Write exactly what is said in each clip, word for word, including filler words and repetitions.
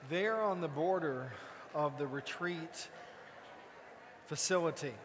There on the border of the retreat facility,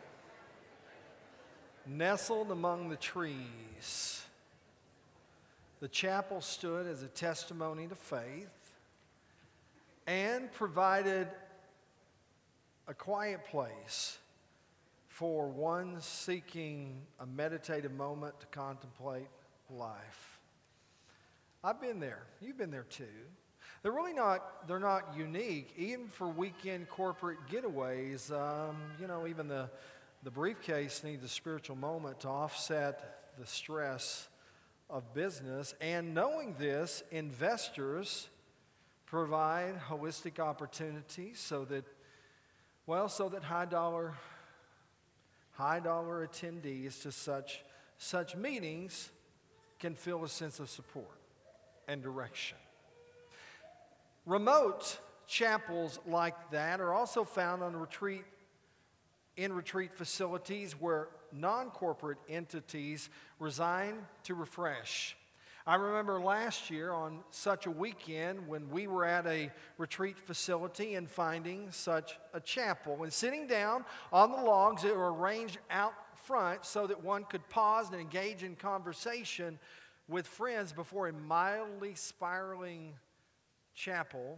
nestled among the trees, the chapel stood as a testimony to faith and provided a quiet place for one seeking a meditative moment to contemplate life. I've been there. You've been there too. They're really not, they're not unique. Even for weekend corporate getaways, um, you know, even the, the briefcase needs a spiritual moment to offset the stress of business. And knowing this, investors provide holistic opportunities so that, well, so that high dollar, high dollar attendees to such, such meetings can feel a sense of support and direction. Remote chapels like that are also found on retreat, in retreat facilities where non-corporate entities reside to refresh. I remember last year on such a weekend when we were at a retreat facility and finding such a chapel and sitting down on the logs that were arranged out front so that one could pause and engage in conversation with friends before a mildly spiraling chapel,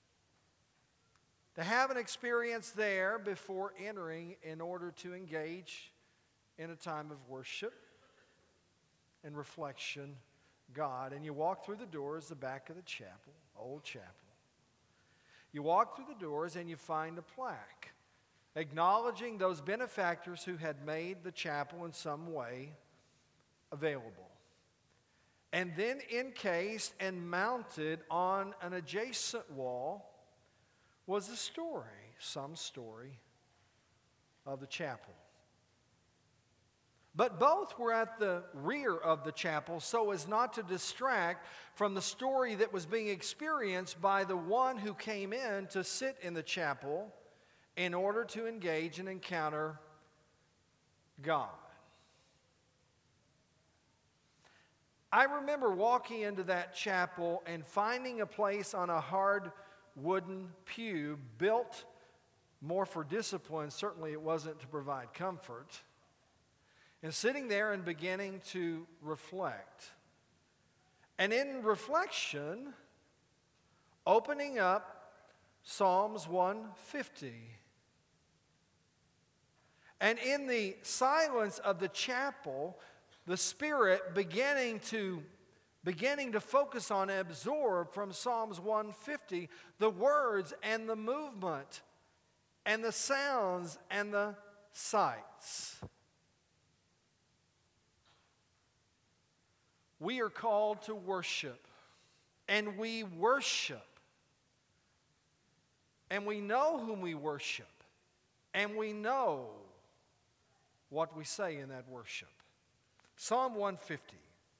to have an experience there before entering in order to engage in a time of worship and reflection God. And you walk through the doors, the back of the chapel, old chapel. You walk through the doors and you find a plaque acknowledging those benefactors who had made the chapel in some way available. And then encased and mounted on an adjacent wall was a story, some story of the chapel. But both were at the rear of the chapel so as not to distract from the story that was being experienced by the one who came in to sit in the chapel in order to engage and encounter God. I remember walking into that chapel and finding a place on a hard wooden pew built more for discipline. Certainly it wasn't to provide comfort. And sitting there and beginning to reflect. And in reflection, opening up Psalms one fifty. And in the silence of the chapel, the Spirit beginning to, beginning to focus on and absorb from Psalms one fifty the words and the movement and the sounds and the sights. We are called to worship, and we worship, and we know whom we worship, and we know what we say in that worship. Psalm one fifty.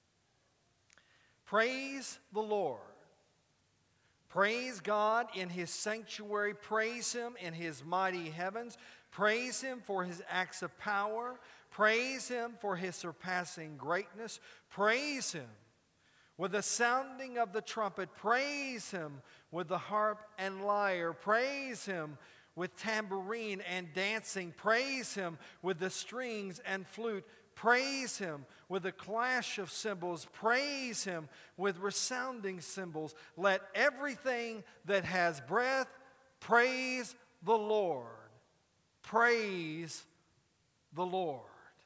Praise the Lord. Praise God in His sanctuary. Praise Him in His mighty heavens. Praise Him for His acts of power. Praise Him for His surpassing greatness. Praise Him with the sounding of the trumpet. Praise Him with the harp and lyre. Praise Him with tambourine and dancing. Praise Him with the strings and flute. Praise Him with the clash of cymbals. Praise Him with resounding cymbals. Let everything that has breath praise the Lord. Praise the Lord.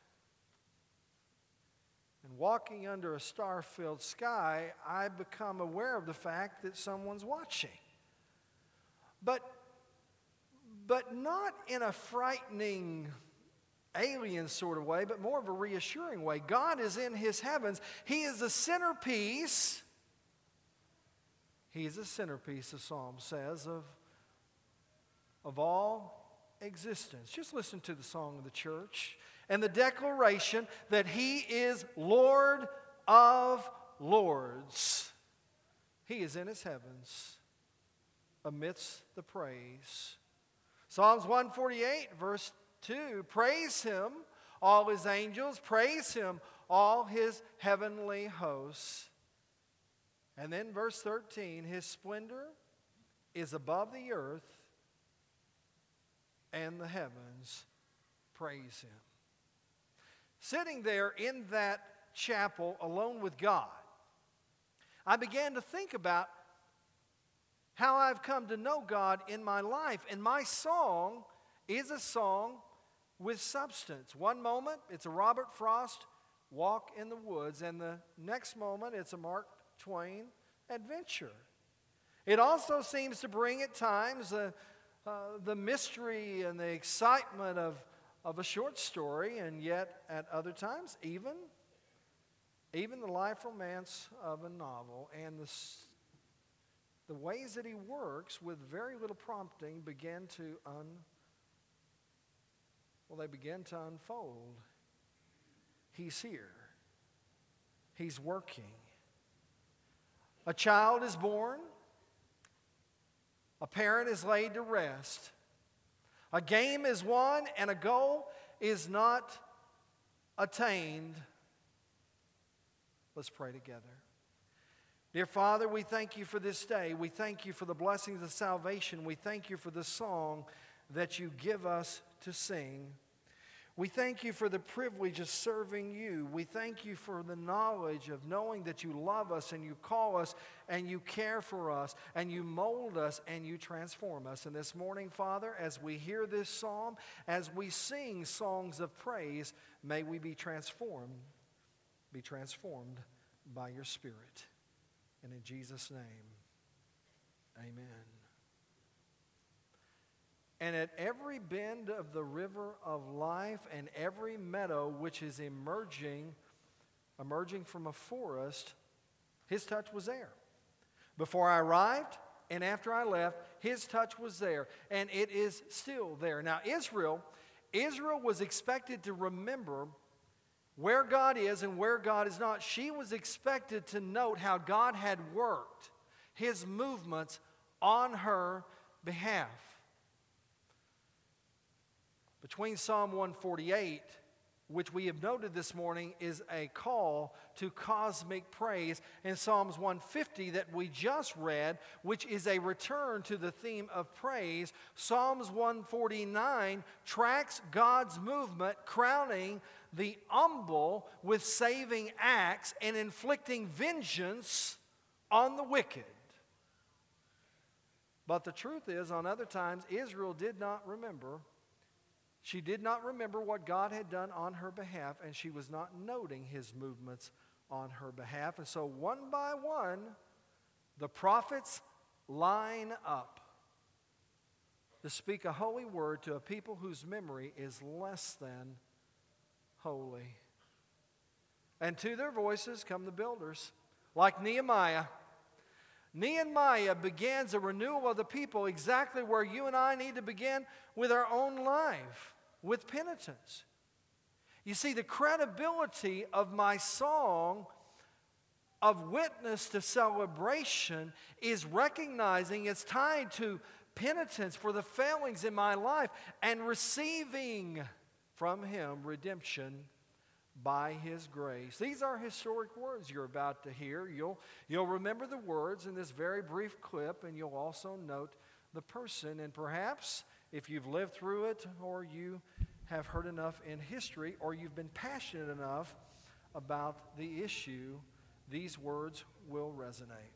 And walking under a star-filled sky, I become aware of the fact that someone's watching. But, but not in a frightening, alien sort of way, but more of a reassuring way. God is in His heavens. He is the centerpiece. He is the centerpiece, the psalm says, of, of all existence. Just listen to the song of the church and the declaration that He is Lord of lords. He is in His heavens amidst the praise. Psalms one forty-eight, verse two, praise Him, all His angels, praise Him, all His heavenly hosts. And then verse thirteen, His splendor is above the earth and the heavens. Praise Him. Sitting there in that chapel alone with God, I began to think about how I've come to know God in my life. And my song is a song with substance. One moment, it's a Robert Frost walk in the woods, and the next moment, it's a Mark Twain adventure. It also seems to bring at times uh, uh, the mystery and the excitement of, of a short story, and yet at other times, even, even the life romance of a novel. And the, the ways that he works with very little prompting begin to un, well, they begin to unfold. He's here. He's working. A child is born. A parent is laid to rest. A game is won and a goal is not attained. Let's pray together. Dear Father, we thank you for this day. We thank you for the blessings of salvation. We thank you for the song that you give us to sing. We thank you for the privilege of serving you. We thank you for the knowledge of knowing that you love us and you call us and you care for us and you mold us and you transform us. And this morning, Father, as we hear this psalm, as we sing songs of praise, may we be transformed, be transformed by your Spirit. And in Jesus' name, amen. And at every bend of the river of life and every meadow which is emerging, emerging from a forest, his touch was there. Before I arrived and after I left, his touch was there. And it is still there. Now Israel, Israel was expected to remember where God is and where God is not. She was expected to note how God had worked his movements on her behalf. Between Psalm one forty-eight, which we have noted this morning, is a call to cosmic praise, and Psalms one fifty that we just read, which is a return to the theme of praise, Psalms one forty-nine tracks God's movement, crowning the humble with saving acts and inflicting vengeance on the wicked. But the truth is, on other times, Israel did not remember. She did not remember what God had done on her behalf, and she was not noting his movements on her behalf. And so one by one, the prophets line up to speak a holy word to a people whose memory is less than holy. And to their voices come the builders, like Nehemiah. Nehemiah begins a renewal of the people exactly where you and I need to begin, with our own life, with penitence. You see, the credibility of my song of witness to celebration is recognizing it's tied to penitence for the failings in my life and receiving from Him redemption by His grace. These are historic words you're about to hear. You'll, you'll remember the words in this very brief clip, and you'll also note the person. And perhaps, if you've lived through it, or you have heard enough in history, or you've been passionate enough about the issue, these words will resonate.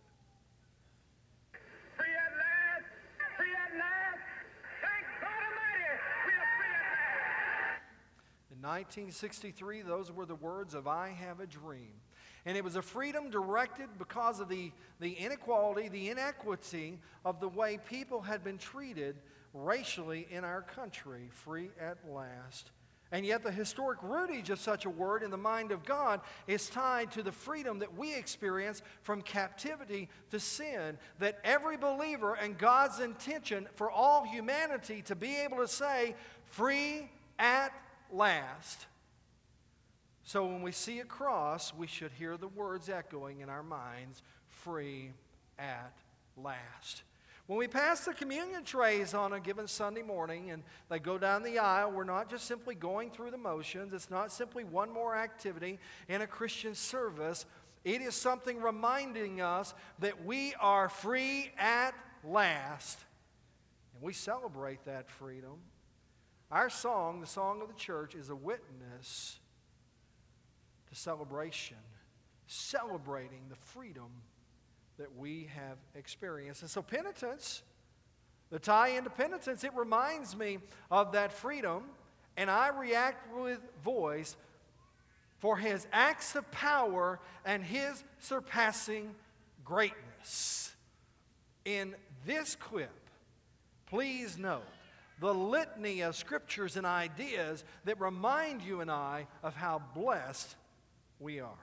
Free at last! Free at last! Thank God Almighty! We are free at last! In nineteen sixty-three, those were the words of I Have a Dream. And it was a freedom directed because of the, the inequality, the inequity of the way people had been treated racially in our country. Free at last. And yet the historic rootage of such a word in the mind of God is tied to the freedom that we experience from captivity to sin. That every believer and God's intention for all humanity to be able to say, free at last. So when we see a cross, we should hear the words echoing in our minds, free at last. When we pass the communion trays on a given Sunday morning and they go down the aisle, we're not just simply going through the motions. It's not simply one more activity in a Christian service. It is something reminding us that we are free at last. And we celebrate that freedom. Our song, the song of the church, is a witness to celebration, celebrating the freedom that we have experienced. And so penitence, the tie into penitence, it reminds me of that freedom, and I react with voice for His acts of power and His surpassing greatness. In this clip, please note the litany of scriptures and ideas that remind you and I of how blessed we are.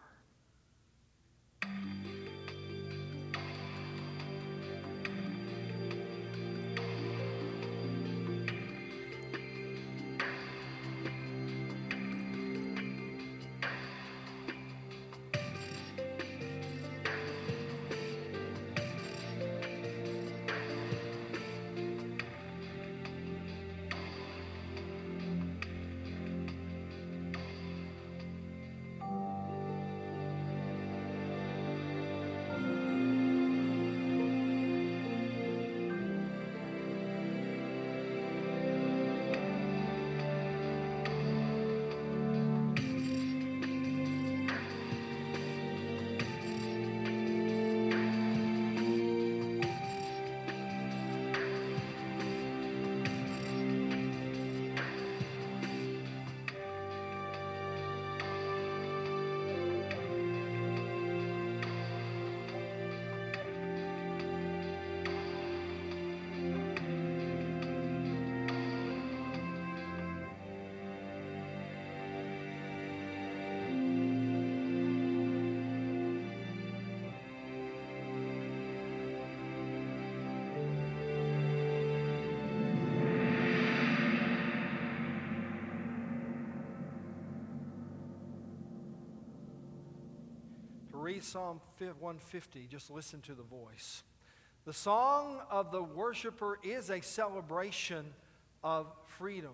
Read Psalm one fifty, just listen to the voice. The song of the worshiper is a celebration of freedom.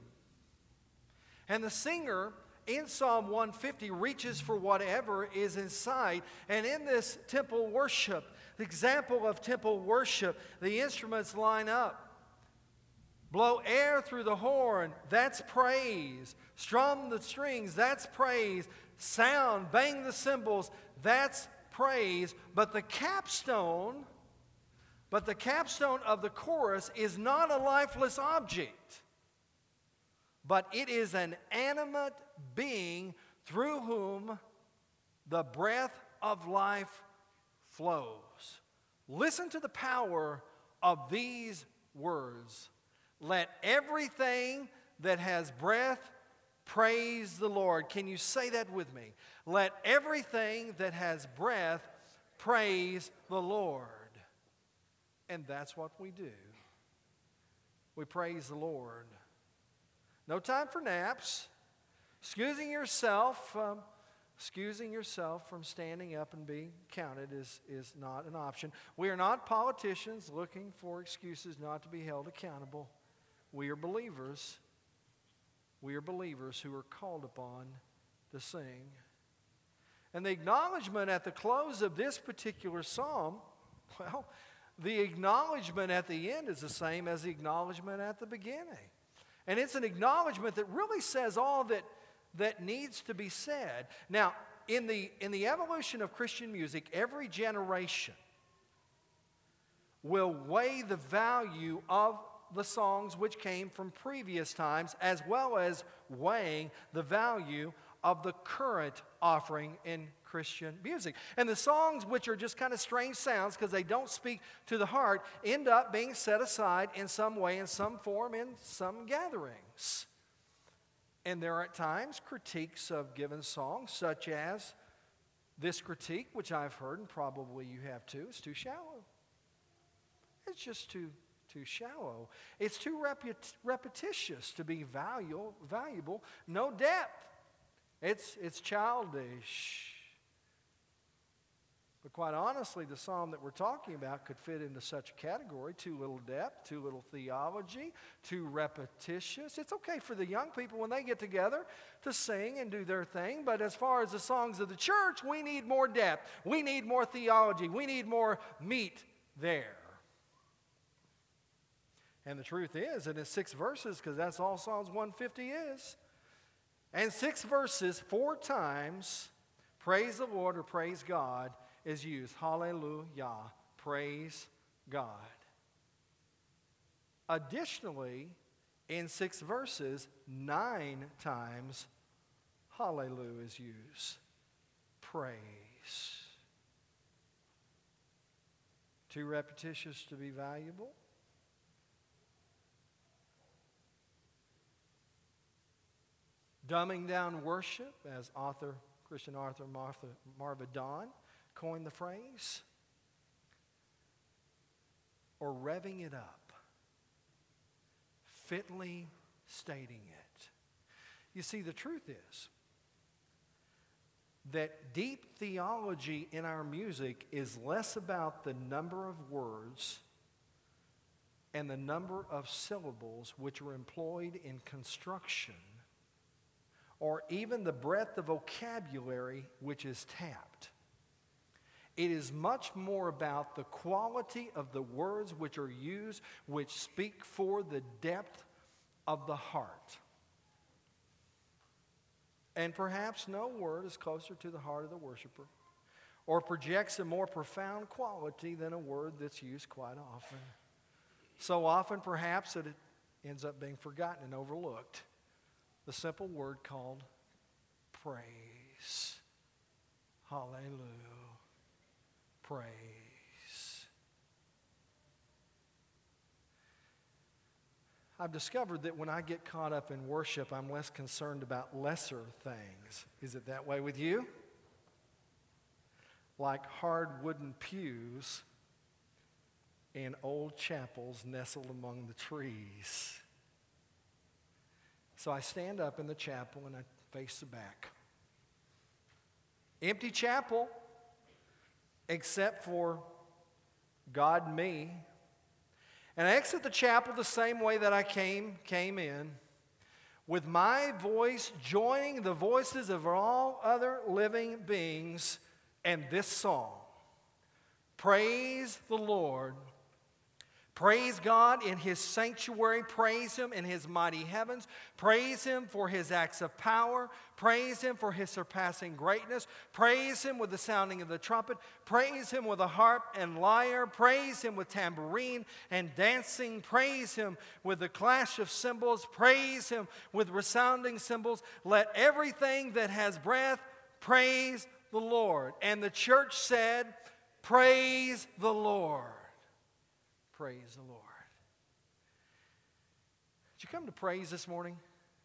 And the singer in Psalm one fifty reaches for whatever is in sight. And in this temple worship, the example of temple worship, the instruments line up. Blow air through the horn, that's praise. Strum the strings, that's praise. Sound, bang the cymbals, that's praise. But the capstone, but the capstone of the chorus is not a lifeless object, but it is an animate being through whom the breath of life flows. Listen to the power of these words. Let everything that has breath praise the Lord. Can you say that with me? Let everything that has breath praise the Lord. And that's what we do. We praise the Lord. No time for naps. Excusing yourself, um, excusing yourself from standing up and being counted is, is not an option. We are not politicians looking for excuses not to be held accountable. We are believers. We are believers who are called upon to sing. And the acknowledgement at the close of this particular psalm, well, the acknowledgement at the end is the same as the acknowledgement at the beginning. And it's an acknowledgement that really says all that, that needs to be said. Now, in the, in the evolution of Christian music, every generation will weigh the value of the songs which came from previous times, as well as weighing the value of the current offering in Christian music. And the songs which are just kind of strange sounds because they don't speak to the heart end up being set aside in some way, in some form, in some gatherings. And there are at times critiques of given songs, such as this critique, which I've heard, and probably you have too: it's too shallow. It's just too too shallow. It's too repet- repetitious to be valuable, valuable. No depth. It's, it's childish. But quite honestly, the psalm that we're talking about could fit into such a category: too little depth, too little theology, too repetitious. It's okay for the young people when they get together to sing and do their thing, but as far as the songs of the church, we need more depth. We need more theology. We need more meat there. And the truth is, and it's six verses because that's all Psalms one fifty is. And six verses, four times, praise the Lord or praise God is used. Hallelujah, praise God. Additionally, in six verses, nine times, hallelujah is used. Praise. Too repetitious to be valuable? Dumbing down worship, as author, Christian author Martha, Marva Dawn coined the phrase? Or revving it up, fitly stating it? You see, the truth is that deep theology in our music is less about the number of words and the number of syllables which are employed in construction, or even the breadth of vocabulary which is tapped. It is much more about the quality of the words which are used, which speak for the depth of the heart. And perhaps no word is closer to the heart of the worshiper or projects a more profound quality than a word that's used quite often. So often, perhaps, that it ends up being forgotten and overlooked. The simple word called praise. Hallelujah. Praise. I've discovered that when I get caught up in worship, I'm less concerned about lesser things. Is it that way with you? Like hard wooden pews in old chapels nestled among the trees. So I stand up in the chapel and I face the back. Empty chapel, except for God and me. And I exit the chapel the same way that I came, came in, with my voice joining the voices of all other living beings and this song. Praise the Lord. Praise God in His sanctuary. Praise Him in His mighty heavens. Praise Him for His acts of power. Praise Him for His surpassing greatness. Praise Him with the sounding of the trumpet. Praise Him with a harp and lyre. Praise Him with tambourine and dancing. Praise Him with the clash of cymbals. Praise Him with resounding cymbals. Let everything that has breath praise the Lord. And the church said, praise the Lord. Praise the Lord. Did you come to praise this morning?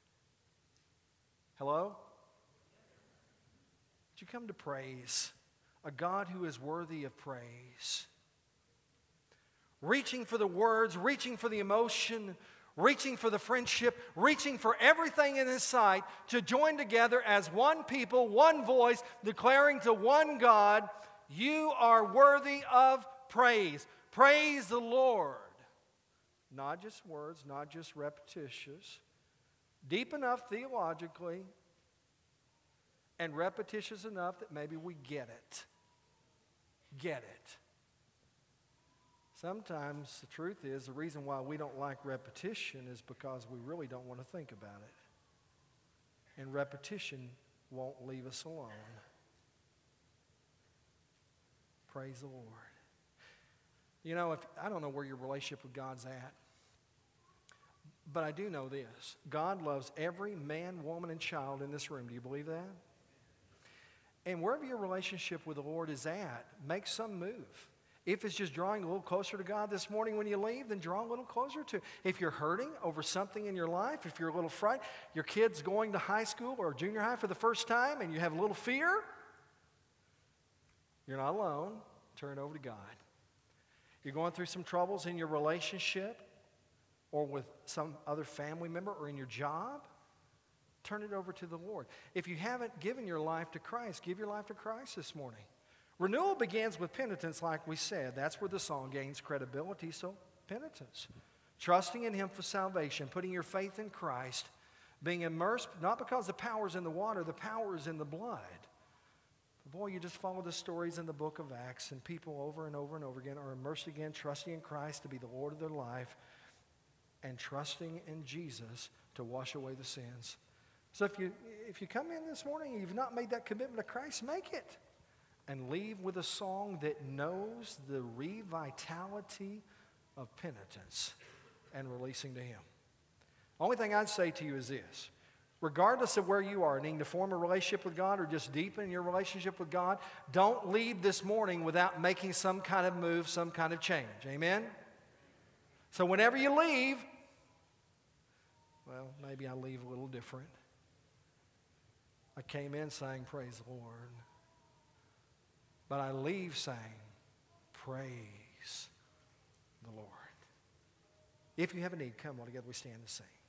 Hello? Did you come to praise a God who is worthy of praise? Reaching for the words, reaching for the emotion, reaching for the friendship, reaching for everything in His sight to join together as one people, one voice, declaring to one God, you are worthy of praise. Praise the Lord. Not just words, not just repetitious. Deep enough theologically and repetitious enough that maybe we get it. Get it. Sometimes the truth is the reason why we don't like repetition is because we really don't want to think about it. And repetition won't leave us alone. Praise the Lord. You know, if I don't know where your relationship with God's at, but I do know this. God loves every man, woman, and child in this room. Do you believe that? And wherever your relationship with the Lord is at, make some move. If it's just drawing a little closer to God this morning when you leave, then draw a little closer to. If you're hurting over something in your life, if you're a little frightened, your kid's going to high school or junior high for the first time and you have a little fear, you're not alone. Turn it over to God. You're going through some troubles in your relationship or with some other family member or in your job, turn it over to the Lord. If you haven't given your life to Christ, give your life to Christ this morning. Renewal begins with penitence, like we said. That's where the song gains credibility, so penitence. Trusting in Him for salvation, putting your faith in Christ, being immersed, not because the power is in the water, the power is in the blood. Boy, you just follow the stories in the book of Acts, and people over and over and over again are immersed again, trusting in Christ to be the Lord of their life. and trusting in Jesus to wash away the sins. So if you, if you come in this morning and you've not made that commitment to Christ, make it. And leave with a song that knows the revitality of penitence and releasing to Him. Only thing I'd say to you is this. Regardless of where you are, needing to form a relationship with God or just deepen your relationship with God, don't leave this morning without making some kind of move, some kind of change. Amen? So whenever you leave, well, maybe I leave a little different. I came in saying, praise the Lord. But I leave saying, praise the Lord. If you have a need, come all together, we stand and sing.